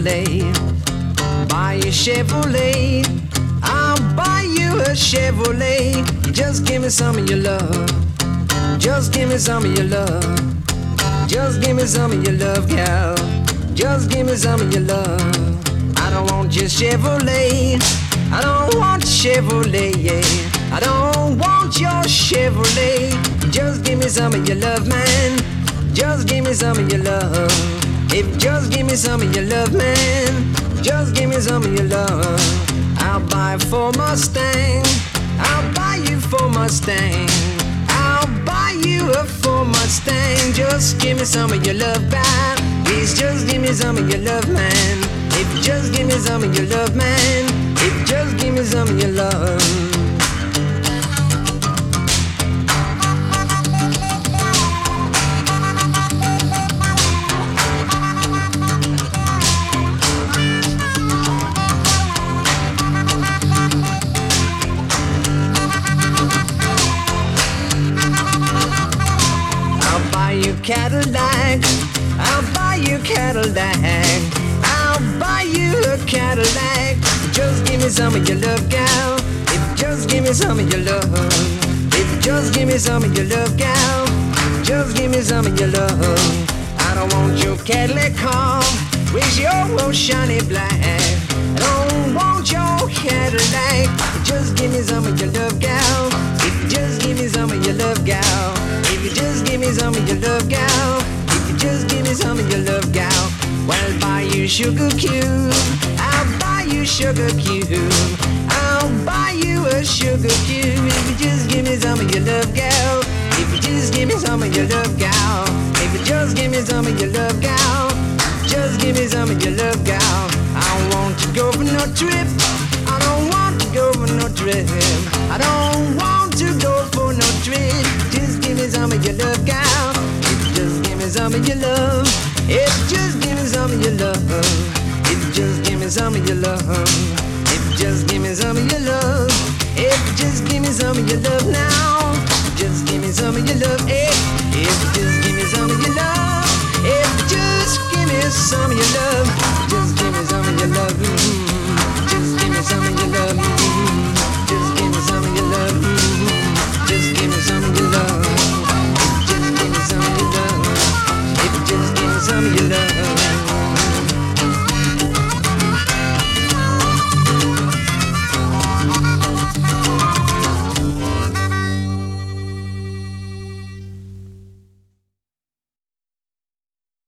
Chevrolet. Buy a Chevrolet. I'll buy you a Chevrolet. Just give me some of your love. Just give me some of your love. Just give me some of your love, gal. Just give me some of your love. I don't want your Chevrolet. I don't want Chevrolet, yeah. I don't want your Chevrolet. Just give me some of your love, man. Just give me some of your love. If just give me some of your love, man. Just give me some of your love. I'll buy for Mustang. I'll buy you for Mustang. I'll buy you a Ford Mustang. Just give me some of your love, man. Please just give me some of your love, man. If just give me some of your love, man. If just give me some of your love. Cadillac, I'll buy you Cadillac. I'll buy you a Cadillac. Just give me some of your love, gal. If just give me some of your love. If just give me some of your love, gal. Just give me some of your love. I don't want your Cadillac car with your old shiny black. I don't want your Cadillac. Just give me some of your love, gal. If you just give me some of your love, gal. If you just give me some of your love, gal. If you just give me some of your love, gal. Well, I'll buy you sugar cube. I'll buy you sugar cube. I'll buy you a sugar cube. If you just give me some of your love, gal. If you just give me some of your love, gal. If you just give me some of your love, gal. Just give me some of your love, gal. I don't want to go for no trip. I don't want to go for no trip. I don't want to go for no trip. Just give me some of your love, gal. If you just give me some of your love. If you just give me some of your love. If you just give me some of your love. If you just give me some of your love. If you just give me some of your love now. Just give me some of your love.